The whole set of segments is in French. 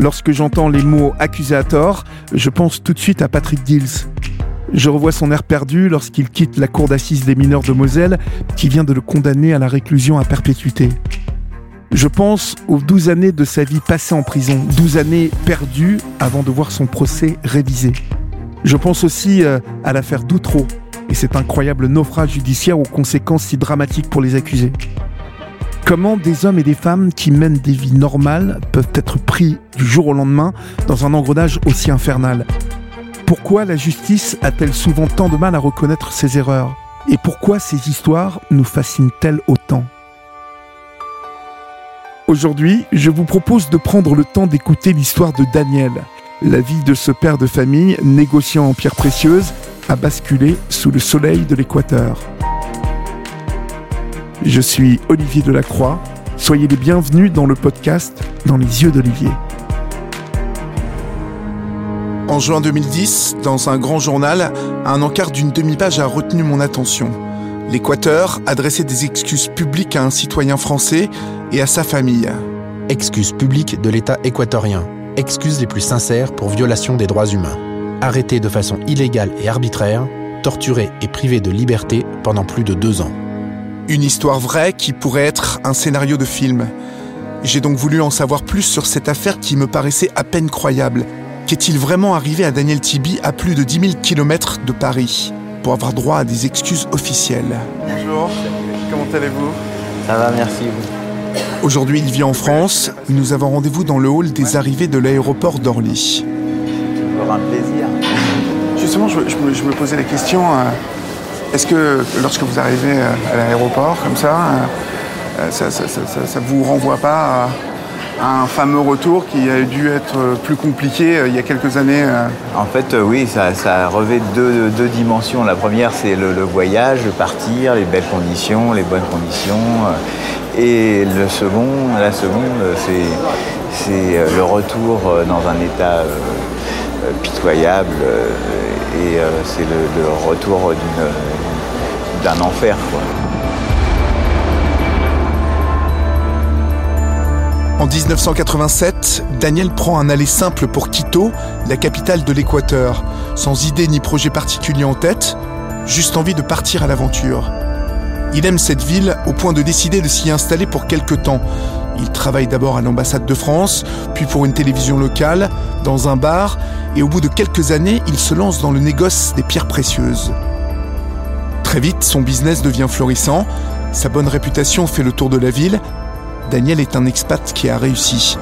Lorsque j'entends les mots accusé à tort, je pense tout de suite à Patrick Gills. Je revois son air perdu lorsqu'il quitte la cour d'assises des mineurs de Moselle qui vient de le condamner à la réclusion à perpétuité. Je pense aux 12 années de sa vie passée en prison, 12 années perdues avant de voir son procès révisé. Je pense aussi à l'affaire Doutreau et cet incroyable naufrage judiciaire aux conséquences si dramatiques pour les accusés. Comment des hommes et des femmes qui mènent des vies normales peuvent être pris du jour au lendemain dans un engrenage aussi infernal ? Pourquoi la justice a-t-elle souvent tant de mal à reconnaître ses erreurs ? Et pourquoi ces histoires nous fascinent-elles autant ? Aujourd'hui, je vous propose de prendre le temps d'écouter l'histoire de Daniel. La vie de ce père de famille, négociant en pierres précieuses, a basculé sous le soleil de l'Équateur. Je suis Olivier Delacroix. Soyez les bienvenus dans le podcast Dans les yeux d'Olivier. En juin 2010, dans un grand journal, un encart d'une demi-page a retenu mon attention. L'Équateur adressait des excuses publiques à un citoyen français et à sa famille. Excuses publiques de l'État équatorien. Excuses les plus sincères pour violation des droits humains. Arrêté de façon illégale et arbitraire, torturé et privé de liberté pendant plus de 2 ans. Une histoire vraie qui pourrait être un scénario de film. J'ai donc voulu en savoir plus sur cette affaire qui me paraissait à peine croyable. Qu'est-il vraiment arrivé à Daniel Tibi à plus de 10 000 km de Paris pour avoir droit à des excuses officielles ? Bonjour, comment allez-vous ? Ça va, merci. Aujourd'hui, il vit en France. Nous avons rendez-vous dans le hall des arrivées de l'aéroport d'Orly. C'est toujours un plaisir. Justement, je me posais la question, est-ce que lorsque vous arrivez à l'aéroport comme ça vous renvoie pas à un fameux retour qui a dû être plus compliqué il y a quelques années En fait, oui, ça revêt deux dimensions. La première, c'est le voyage, le partir, les belles conditions, les bonnes conditions. Et la seconde, c'est le retour dans un état pitoyable. Et c'est le retour d'un enfer, quoi. En 1987, Daniel prend un aller simple pour Quito, la capitale de l'Équateur, sans idée ni projet particulier en tête, juste envie de partir à l'aventure. Il aime cette ville au point de décider de s'y installer pour quelque temps. Il travaille d'abord à l'ambassade de France, puis pour une télévision locale, dans un bar, et au bout de quelques années, il se lance dans le négoce des pierres précieuses. Très vite, son business devient florissant, sa bonne réputation fait le tour de la ville. Daniel est un expat qui a réussi.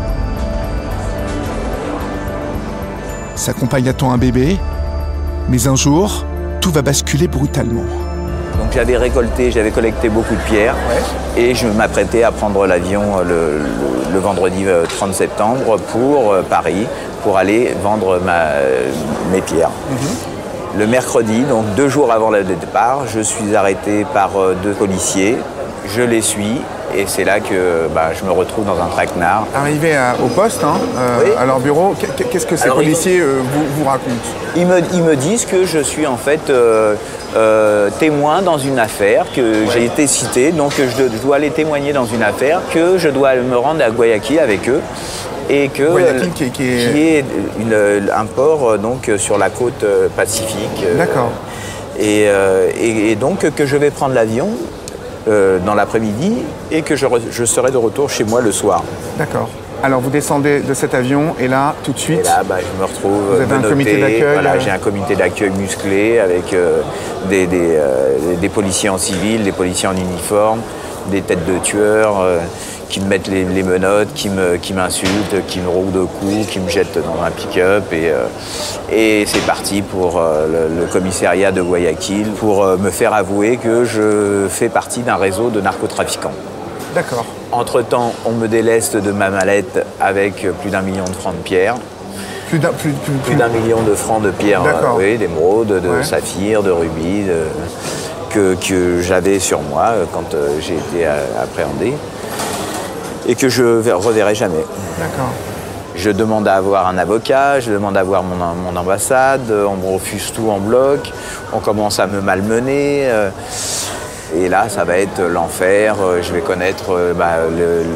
Sa compagne attend un bébé, mais un jour, tout va basculer brutalement. Donc j'avais collecté beaucoup de pierres, et je m'apprêtais à prendre l'avion le vendredi 30 septembre pour Paris, pour aller vendre mes pierres. Le mercredi, donc 2 jours avant le départ, je suis arrêté par 2 policiers. Je les suis et c'est là que je me retrouve dans un traquenard. Arrivé au poste, Oui. à leur bureau, qu'est-ce que ces policiers vous racontent ? Ils me disent que je suis en fait témoin dans une affaire, que j'ai été cité, donc je dois aller témoigner dans une affaire, que je dois me rendre à Guayaquil avec eux. Et que Guayaquil qui est un port donc sur la côte pacifique. D'accord. Et donc que je vais prendre l'avion dans l'après-midi et que je serai de retour chez moi le soir. D'accord. Alors vous descendez de cet avion et là, tout de suite... Et là, je me retrouve Vous avez un comité d'accueil Voilà, j'ai un comité d'accueil musclé avec des policiers en civil, des policiers en uniforme, des têtes de tueurs qui me mettent les menottes, qui m'insultent, qui me roulent de coups, qui me jettent dans un pick-up. Et c'est parti pour le commissariat de Guayaquil pour me faire avouer que je fais partie d'un réseau de narcotrafiquants. D'accord. Entre-temps, on me déleste de ma mallette avec plus d'1 million de francs de pierres. Plus d'1 million de francs de pierres, d'émeraudes, de saphirs, de rubis, que j'avais sur moi quand j'ai été appréhendé et que je ne reverrai jamais. D'accord. Je demande à avoir un avocat, je demande à avoir mon ambassade, on me refuse tout en bloc, on commence à me malmener. Et là, ça va être l'enfer. Je vais connaître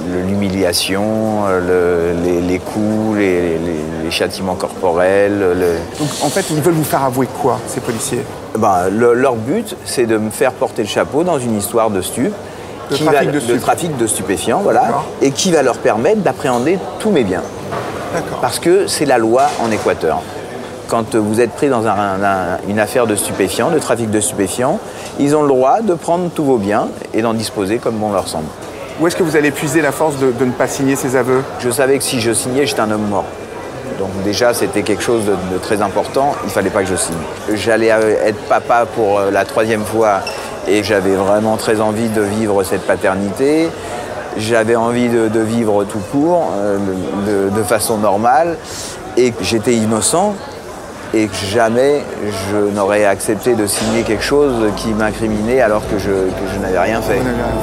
l'humiliation, les coups, les châtiments corporels. Donc en fait, ils veulent vous faire avouer quoi, ces policiers ? Leur but, c'est de me faire porter le chapeau dans une histoire de stup. De trafic de stupéfiants, voilà, et qui va leur permettre d'appréhender tous mes biens. D'accord. Parce que c'est la loi en Équateur. Quand vous êtes pris dans une affaire de stupéfiants, de trafic de stupéfiants, ils ont le droit de prendre tous vos biens et d'en disposer comme bon leur semble. Où est-ce que vous allez puiser la force de ne pas signer ces aveux ? Je savais que si je signais, j'étais un homme mort. Donc déjà, c'était quelque chose de très important, il ne fallait pas que je signe. J'allais être papa pour la 3e fois et j'avais vraiment très envie de vivre cette paternité. J'avais envie de vivre tout court, de façon normale. Et j'étais innocent et jamais je n'aurais accepté de signer quelque chose qui m'incriminait alors que je n'avais rien fait.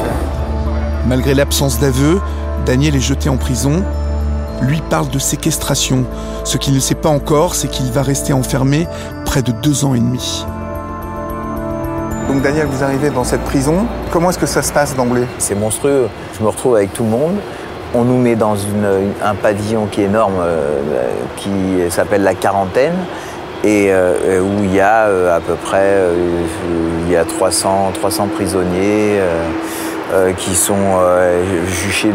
Malgré l'absence d'aveu, Daniel est jeté en prison. Lui parle de séquestration. Ce qu'il ne sait pas encore, c'est qu'il va rester enfermé près de 2 ans et demi. Donc Daniel, vous arrivez dans cette prison. Comment est-ce que ça se passe d'emblée ? C'est monstrueux. Je me retrouve avec tout le monde. On nous met dans un pavillon qui est énorme, qui s'appelle la quarantaine, et où il y a à peu près 300 prisonniers qui sont juchés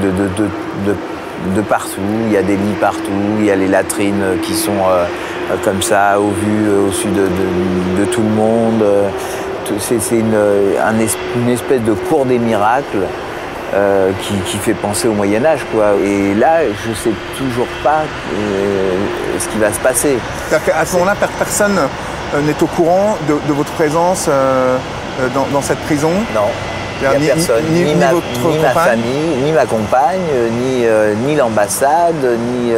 de partout. Il y a des lits partout, il y a les latrines qui sont comme ça, au sud de tout le monde. C'est une espèce de cour des miracles qui fait penser au Moyen-Âge, quoi. Et là, je ne sais toujours pas ce qui va se passer. C'est-à-dire qu'à ce moment-là, personne n'est au courant de votre présence dans cette prison ? Non, il n'y a personne. Ni ma famille, ni ma compagne, ni l'ambassade, ni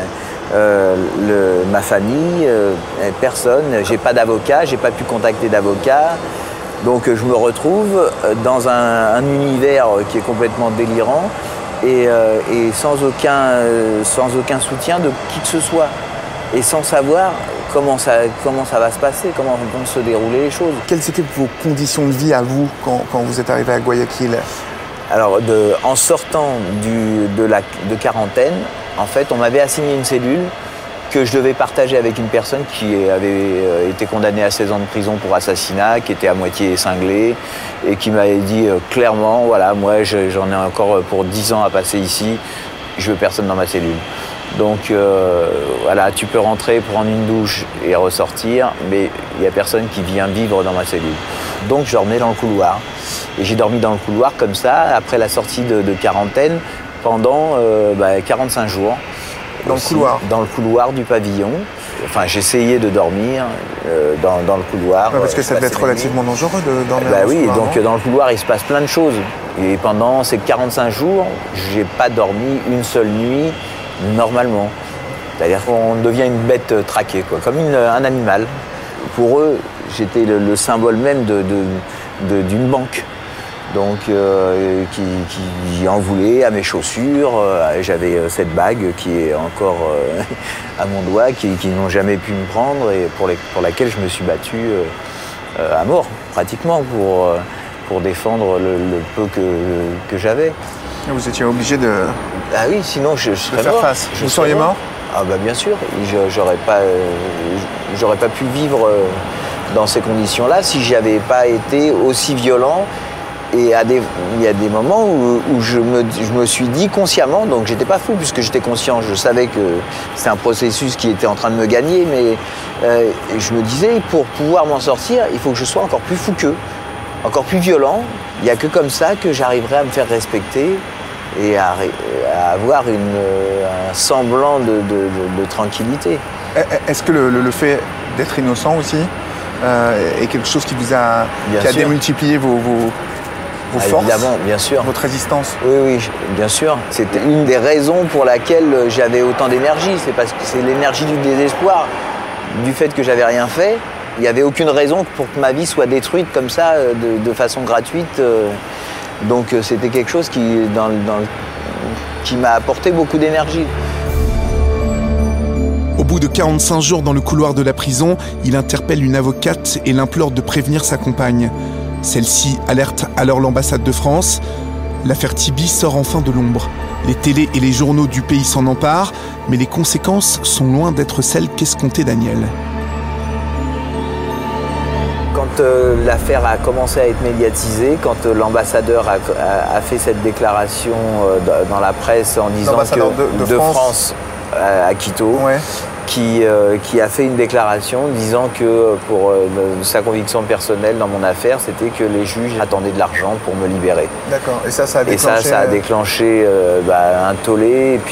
ma famille, personne. J'ai pas d'avocat, j'ai pas pu contacter d'avocat. Donc je me retrouve dans un univers qui est complètement délirant et sans aucun soutien de qui que ce soit. Et sans savoir comment ça va se passer, comment vont se dérouler les choses. Quelles étaient vos conditions de vie à vous quand vous êtes arrivé à Guayaquil ? Alors, en sortant de quarantaine, en fait, on m'avait assigné une cellule que je devais partager avec une personne qui avait été condamnée à 16 ans de prison pour assassinat, qui était à moitié cinglée, et qui m'avait dit clairement, voilà, moi j'en ai encore pour 10 ans à passer ici, je veux personne dans ma cellule. Donc voilà, tu peux rentrer, prendre une douche et ressortir, mais il n'y a personne qui vient vivre dans ma cellule. Donc je dormais dans le couloir. Et j'ai dormi dans le couloir comme ça, après la sortie de quarantaine, pendant 45 jours. Dans le couloir ? Dans le couloir du pavillon. Enfin, j'essayais de dormir dans le couloir. Ouais, parce que ça devait être relativement dangereux de dormir dans le oui, couloir, donc non ? dans le couloir, il se passe plein de choses. Et pendant ces 45 jours, j'ai pas dormi une seule nuit normalement. C'est-à-dire qu'on devient une bête traquée, quoi, comme un animal. Pour eux, j'étais le symbole même d'une banque. Donc, qui en voulait à mes chaussures. J'avais cette bague qui est encore à mon doigt, qui n'ont jamais pu me prendre et pour laquelle je me suis battu à mort, pratiquement, pour défendre le peu que j'avais. Et vous étiez obligé de... Ah oui, sinon je serais faire mort. face. Vous seriez mort ? Ah bah bien sûr. J'aurais pas pu vivre dans ces conditions-là si j'avais pas été aussi violent. Et il y a des moments où je me suis dit consciemment, donc j'étais pas fou puisque j'étais conscient, je savais que c'est un processus qui était en train de me gagner, mais je me disais, pour pouvoir m'en sortir, il faut que je sois encore plus fou qu'eux, encore plus violent. Il n'y a que comme ça que j'arriverai à me faire respecter et à avoir un semblant de tranquillité. Est-ce que le fait d'être innocent aussi est quelque chose qui vous a démultiplié vos forces, évidemment, bien sûr. Votre résistance? Oui, bien sûr. C'était une des raisons pour laquelle j'avais autant d'énergie. C'est parce que c'est l'énergie du désespoir, du fait que j'avais rien fait. Il n'y avait aucune raison pour que ma vie soit détruite comme ça, de façon gratuite. Donc c'était quelque chose qui m'a apporté beaucoup d'énergie. Au bout de 45 jours dans le couloir de la prison, il interpelle une avocate et l'implore de prévenir sa compagne. Celle-ci alerte alors l'ambassade de France. L'affaire Tibi sort enfin de l'ombre. Les télés et les journaux du pays s'en emparent, mais les conséquences sont loin d'être celles qu'escomptait Daniel. Quand l'affaire a commencé à être médiatisée, quand l'ambassadeur a fait cette déclaration dans la presse en disant que de France à Quito, ouais. qui a fait une déclaration disant que pour sa conviction personnelle dans mon affaire, c'était que les juges attendaient de l'argent pour me libérer. D'accord. Et ça a déclenché... ça a déclenché un tollé et puis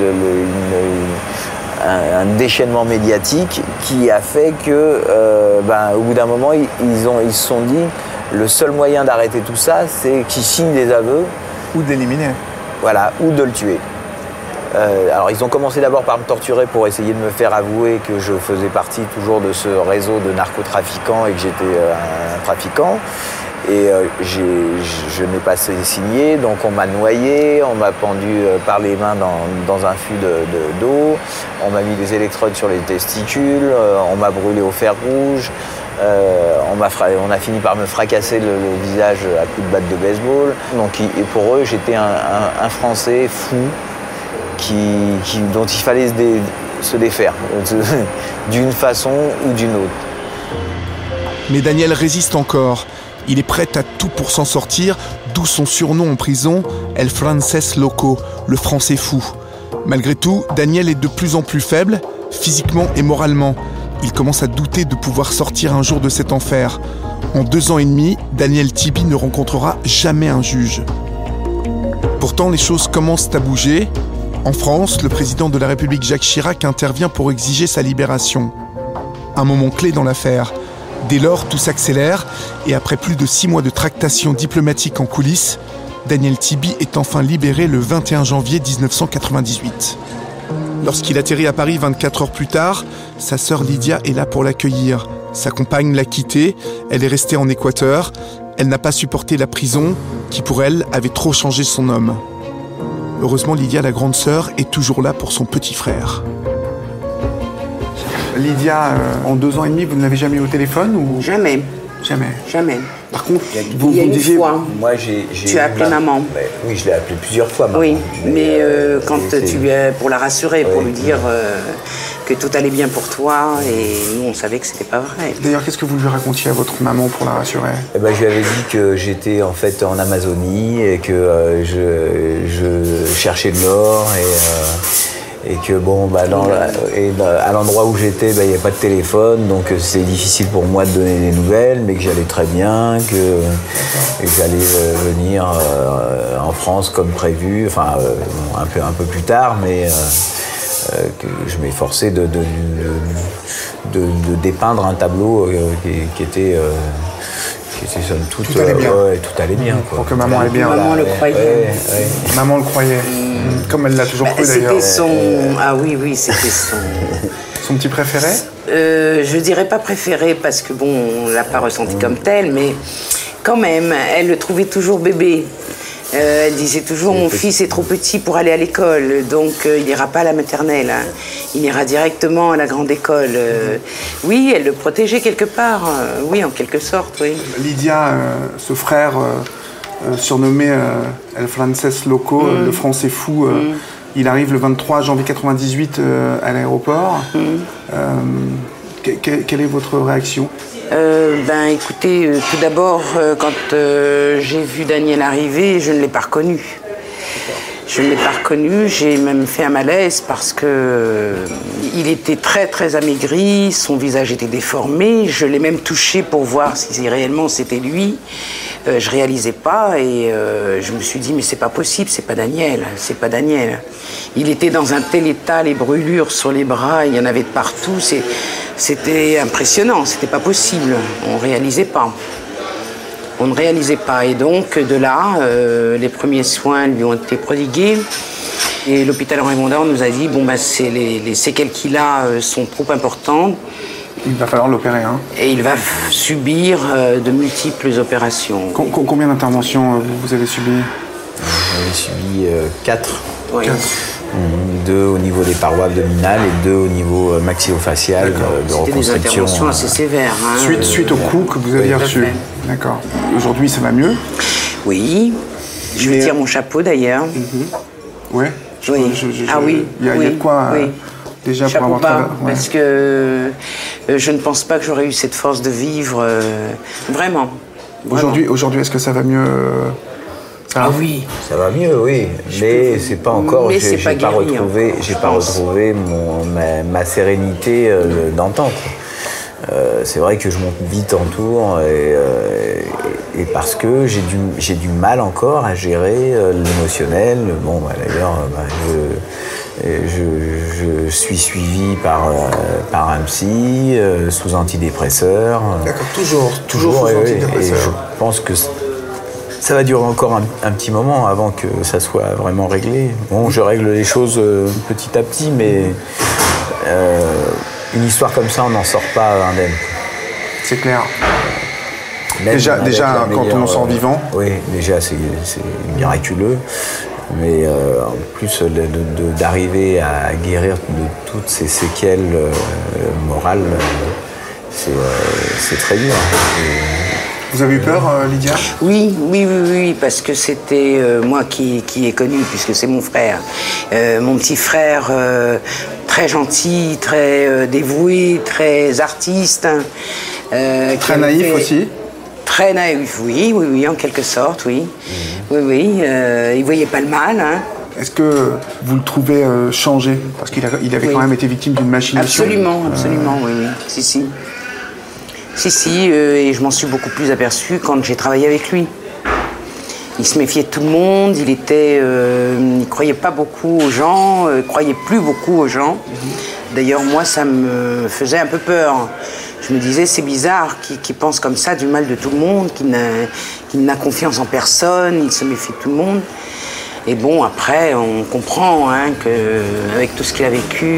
un déchaînement médiatique qui a fait que, au bout d'un moment, ils se sont dit le seul moyen d'arrêter tout ça, c'est qu'ils signent des aveux. Ou d'éliminer. Voilà, ou de le tuer. Alors ils ont commencé d'abord par me torturer pour essayer de me faire avouer que je faisais partie toujours de ce réseau de narcotrafiquants et que j'étais un trafiquant. Et je n'ai pas signé, donc on m'a noyé, on m'a pendu par les mains dans un fût d'eau, on m'a mis des électrodes sur les testicules, on m'a brûlé au fer rouge, on a fini par me fracasser le visage à coups de batte de baseball. Donc et pour eux, j'étais un Français fou dont il fallait se défaire, d'une façon ou d'une autre. Mais Daniel résiste encore. Il est prêt à tout pour s'en sortir, d'où son surnom en prison, El Francés Loco, le français fou. Malgré tout, Daniel est de plus en plus faible, physiquement et moralement. Il commence à douter de pouvoir sortir un jour de cet enfer. En 2 ans et demi, Daniel Tibi ne rencontrera jamais un juge. Pourtant, les choses commencent à bouger. En France, le président de la République Jacques Chirac intervient pour exiger sa libération. Un moment clé dans l'affaire. Dès lors, tout s'accélère et après plus de 6 mois de tractations diplomatiques en coulisses, Daniel Tibi est enfin libéré le 21 janvier 1998. Lorsqu'il atterrit à Paris 24 heures plus tard, sa sœur Lydia est là pour l'accueillir. Sa compagne l'a quitté, elle est restée en Équateur. Elle n'a pas supporté la prison, qui pour elle avait trop changé son homme. Heureusement, Lydia, la grande sœur, est toujours là pour son petit frère. Lydia, en 2 ans et demi, vous ne l'avez jamais eu au téléphone ou... Jamais. Jamais. Jamais. Par contre, il y a une fois, moi, tu as appelé maman. Oui, je l'ai appelée plusieurs fois, maman. Oui, mais quand tu es pour la rassurer, pour lui dire que tout allait bien pour toi, et nous, on savait que c'était pas vrai. D'ailleurs, qu'est-ce que vous lui racontiez à votre maman pour la rassurer ? Je lui avais dit que j'étais en fait en Amazonie et que je cherchais de l'or et que à l'endroit où j'étais, il n'y avait pas de téléphone, donc c'est difficile pour moi de donner des nouvelles, mais que j'allais très bien, que j'allais venir en France comme prévu, enfin un peu plus tard, mais que je m'efforçais de dépeindre un tableau qui était somme toute... Tout allait bien. Tout allait bien. Quoi. Pour que maman aille bien. Maman le croyait. Maman le croyait. Comme elle l'a toujours cru d'ailleurs. Ah oui, c'était son... Son petit préféré ? Je dirais pas préféré parce que bon, on l'a pas ressenti comme tel, mais quand même, elle le trouvait toujours bébé. Elle disait toujours, mon fils est trop petit pour aller à l'école, donc il n'ira pas à la maternelle. Hein. Il ira directement à la grande école. Oui, elle le protégeait quelque part. Oui, en quelque sorte, oui. Lydia, ce frère surnommé El Francés Loco, le français fou, il arrive le 23 janvier 98 à l'aéroport. Quelle est votre réaction ? Écoutez, tout d'abord, quand j'ai vu Daniel arriver, je ne l'ai pas reconnu. Je ne l'ai pas reconnu, j'ai même fait un malaise parce que il était très très amaigri, son visage était déformé, je l'ai même touché pour voir si réellement c'était lui. Je réalisais pas et je me suis dit mais c'est pas possible, c'est pas Daniel. Il était dans un tel état, les brûlures sur les bras, il y en avait de partout, c'était impressionnant, c'était pas possible, on ne réalisait pas et donc de là, les premiers soins lui ont été prodigués et l'hôpital Henri Mondor nous a dit les séquelles qu'il a sont trop importantes. Il va falloir l'opérer, hein. Et il va subir de multiples opérations. Combien d'interventions vous avez subi ? J'en ai subi 4. Oui. 4. 2 au niveau des parois abdominales et 2 au niveau maxillofacial de reconstruction. C'était des interventions assez sévères. Suite au coup que vous aviez reçu. D'accord. Aujourd'hui, ça va mieux ? Oui. Je lui tire mon chapeau d'ailleurs. Ouais. Oui. Il y a de quoi déjà chapeau pour avoir bas, parce que je ne pense pas que j'aurais eu cette force de vivre vraiment. Aujourd'hui, est-ce que ça va mieux Oui. Ça va mieux, oui. Mais c'est pas encore. J'ai pas retrouvé ma sérénité d'antan. C'est vrai que je monte vite en tour et parce que j'ai du mal encore à gérer l'émotionnel. Bon, d'ailleurs, je suis suivi par un psy sous antidépresseur. D'accord, toujours sous antidépresseur. Et je pense que ça va durer encore un petit moment avant que ça soit vraiment réglé. Bon, je règle les choses petit à petit, mais une histoire comme ça, on n'en sort pas indemne. C'est clair. Déjà quand on en sort vivant. Oui, déjà c'est miraculeux. Mais en plus d'arriver à guérir de toutes ces séquelles morales, c'est très dur. Vous avez eu peur, Lydia ? Oui, parce que c'était moi qui ai connu, puisque c'est mon frère. Mon petit frère, très gentil, très dévoué, très artiste. Très naïf aussi ? Très naïf, oui, en quelque sorte, oui. Oui, il voyait pas le mal, hein. Est-ce que vous le trouvez changé ? Parce qu'il avait quand même été victime d'une machination. Absolument, oui. Si, et je m'en suis beaucoup plus aperçue quand j'ai travaillé avec lui. Il se méfiait de tout le monde, il croyait pas beaucoup aux gens, croyait plus beaucoup aux gens. D'ailleurs, moi, ça me faisait un peu peur. Je me disais, c'est bizarre qu'il pense comme ça du mal de tout le monde, qu'il n'a confiance en personne, il se méfie de tout le monde. Et bon, après, on comprend qu'avec tout ce qu'il a vécu...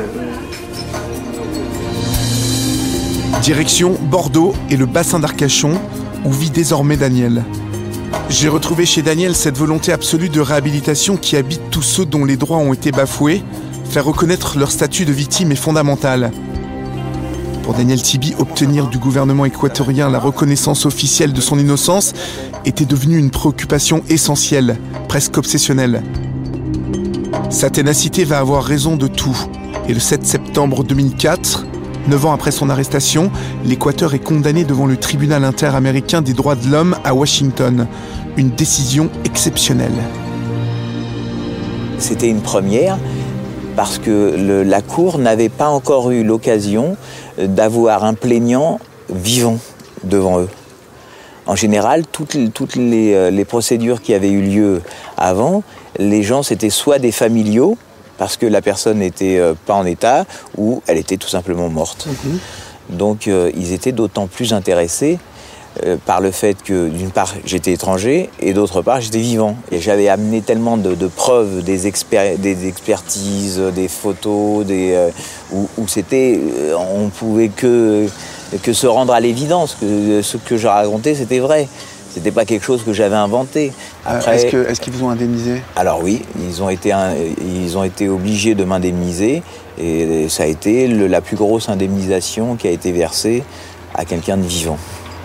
Direction Bordeaux et le bassin d'Arcachon, où vit désormais Daniel. J'ai retrouvé chez Daniel cette volonté absolue de réhabilitation qui habite tous ceux dont les droits ont été bafoués. Faire reconnaître leur statut de victime est fondamental. Pour Daniel Tibi, obtenir du gouvernement équatorien la reconnaissance officielle de son innocence était devenu une préoccupation essentielle, presque obsessionnelle. Sa ténacité va avoir raison de tout. Et le 7 septembre 2004, 9 ans après son arrestation, l'Équateur est condamné devant le tribunal interaméricain des droits de l'homme à Washington. Une décision exceptionnelle. C'était une première parce que la Cour n'avait pas encore eu l'occasion d'avoir un plaignant vivant devant eux. En général, toutes les procédures qui avaient eu lieu avant, les gens, c'était soit des familiaux, parce que la personne n'était pas en état, ou elle était tout simplement morte. Donc ils étaient d'autant plus intéressés par le fait que, d'une part, j'étais étranger, et d'autre part, j'étais vivant. Et j'avais amené tellement de preuves, des expertises, des photos, où c'était, on pouvait que se rendre à l'évidence que ce que je racontais, c'était vrai. C'était pas quelque chose que j'avais inventé. Après, est-ce qu'ils vous ont indemnisé ? Alors oui, ils ont été obligés de m'indemniser, et ça a été la plus grosse indemnisation qui a été versée à quelqu'un de vivant.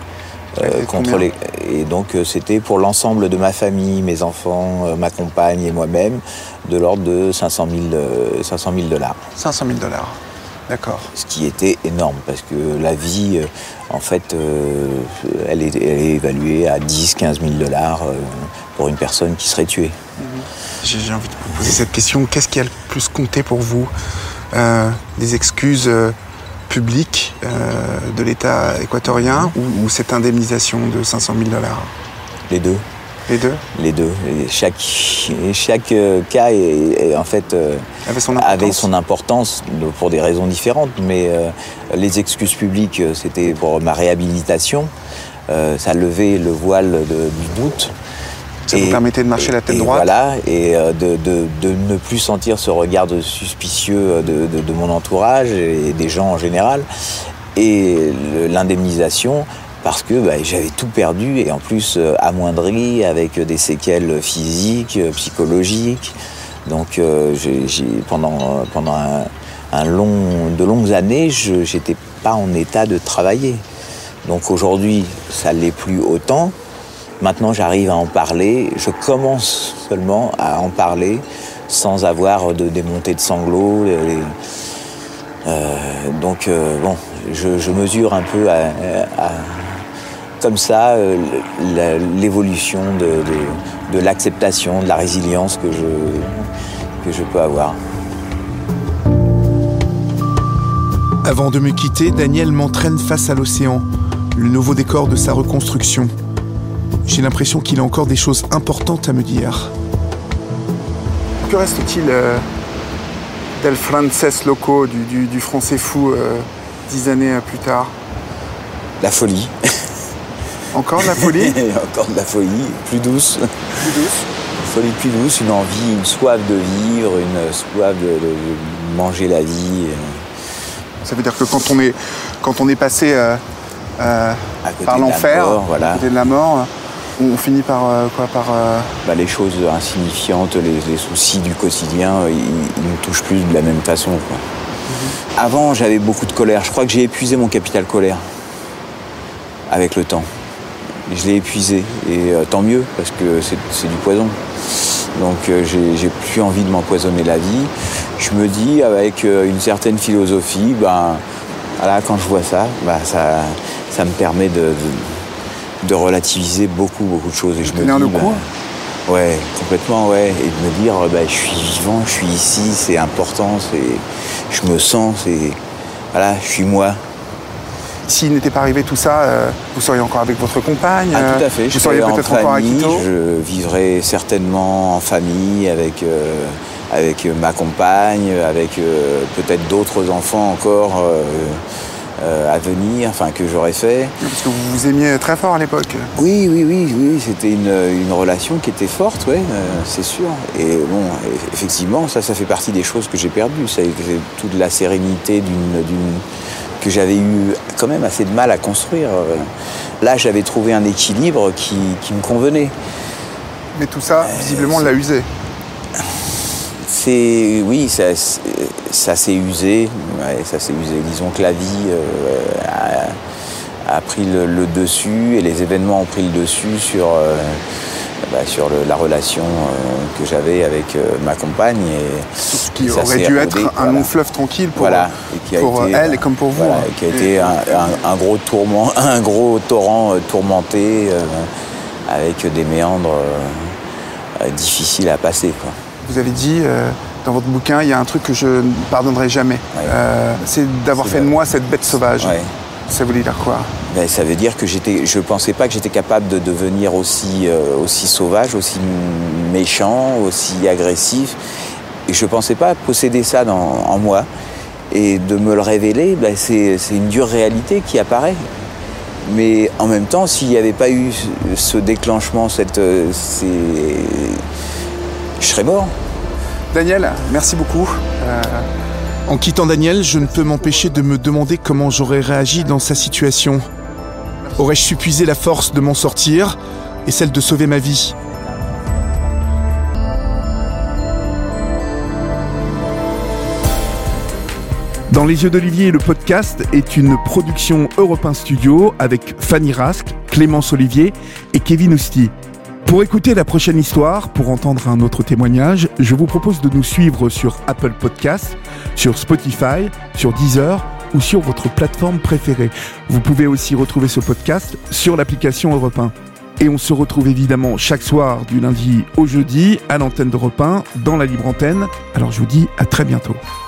Et donc c'était pour l'ensemble de ma famille, mes enfants, ma compagne et moi-même, de l'ordre de $500 000. $500 000, d'accord. Ce qui était énorme, parce que la vie, en fait, elle est évaluée à $10 000, $15 000 pour une personne qui serait tuée. J'ai envie de vous poser cette question. Qu'est-ce qui a le plus compté pour vous ? Des excuses publiques de l'État équatorien ou cette indemnisation de $500 000 ? Les deux. Les deux ? Les deux. Et chaque cas en fait, avait son importance pour des raisons différentes, mais les excuses publiques, c'était pour ma réhabilitation. Ça levait le voile du doute. Ça vous permettait de marcher la tête droite. Voilà, et de ne plus sentir ce regard suspicieux de mon entourage et des gens en général. Et l'indemnisation, parce que j'avais tout perdu, et en plus amoindri avec des séquelles physiques, psychologiques. Donc pendant de longues années, je n'étais pas en état de travailler. Donc aujourd'hui, ça ne l'est plus autant. Maintenant, j'arrive à en parler. Je commence seulement à en parler sans avoir de démontée de sanglots. Donc, je mesure un peu comme ça l'évolution de l'acceptation, de la résilience que je peux avoir. Avant de me quitter, Daniel m'entraîne face à l'océan, le nouveau décor de sa reconstruction. J'ai l'impression qu'il a encore des choses importantes à me dire. Que reste-t-il del Frances Loco, du français fou, 10 années plus tard? La folie. Encore de la folie? Encore de la folie, plus douce. Plus douce? Une folie plus douce, une envie, une soif de vivre, une soif de manger la vie. Ça veut dire que quand on est passé par l'enfer, voilà. à côté de la mort, on finit par les choses insignifiantes, les soucis du quotidien, ils ne touchent plus de la même façon, quoi. Avant, j'avais beaucoup de colère. Je crois que j'ai épuisé mon capital colère avec le temps. Je l'ai épuisé, et tant mieux, parce que c'est du poison. Donc j'ai plus envie de m'empoisonner la vie. Je me dis, avec une certaine philosophie, voilà, quand je vois ça, ça me permet de relativiser beaucoup de choses. Et je me dis, le coup ouais, complètement, ouais. Et de me dire, je suis vivant, je suis ici, c'est important, je me sens, voilà, je suis moi. S'il n'était pas arrivé tout ça, vous seriez encore avec votre compagne? Tout à fait. Vous seriez peut-être encore à Quito? Je vivrais certainement en famille avec ma compagne, avec peut-être d'autres enfants encore à venir, que j'aurais fait. Parce que vous vous aimiez très fort à l'époque. Oui, c'était une relation qui était forte, ouais, c'est sûr. Et bon, effectivement, ça fait partie des choses que j'ai perdues. C'est toute la sérénité que j'avais eu quand même assez de mal à construire. Là, j'avais trouvé un équilibre qui me convenait. Mais tout ça, visiblement, on l'a usé. Oui, ça s'est usé. Ouais, ça s'est usé. Disons que la vie a pris le dessus et les événements ont pris le dessus sur la relation que j'avais avec ma compagne. Ce qui aurait dû être un long fleuve tranquille pour elle et comme pour vous. Voilà, qui a été un gros tourment, un gros torrent tourmenté avec des méandres difficiles à passer, quoi. Vous avez dit dans votre bouquin, il y a un truc que je ne pardonnerai jamais. Ouais. C'est d'avoir fait de moi cette bête sauvage. Ouais. Ça voulait dire quoi? Ça veut dire que je pensais pas que j'étais capable de devenir aussi sauvage, aussi méchant, aussi agressif. Et je pensais pas posséder ça en moi. Et de me le révéler, c'est une dure réalité qui apparaît. Mais en même temps, s'il n'y avait pas eu ce déclenchement, je serais mort. Daniel, merci beaucoup. En quittant Daniel, je ne peux m'empêcher de me demander comment j'aurais réagi dans sa situation. Aurais-je su puiser la force de m'en sortir et celle de sauver ma vie? Dans les yeux d'Olivier, le podcast est une production Europe 1 Studio avec Fanny Rask, Clémence Olivier et Kevin Ousti. Pour écouter la prochaine histoire, pour entendre un autre témoignage, je vous propose de nous suivre sur Apple Podcasts, sur Spotify, sur Deezer ou sur votre plateforme préférée. Vous pouvez aussi retrouver ce podcast sur l'application Europe 1. Et on se retrouve évidemment chaque soir du lundi au jeudi à l'antenne d'Europe 1 dans la libre antenne. Alors je vous dis à très bientôt.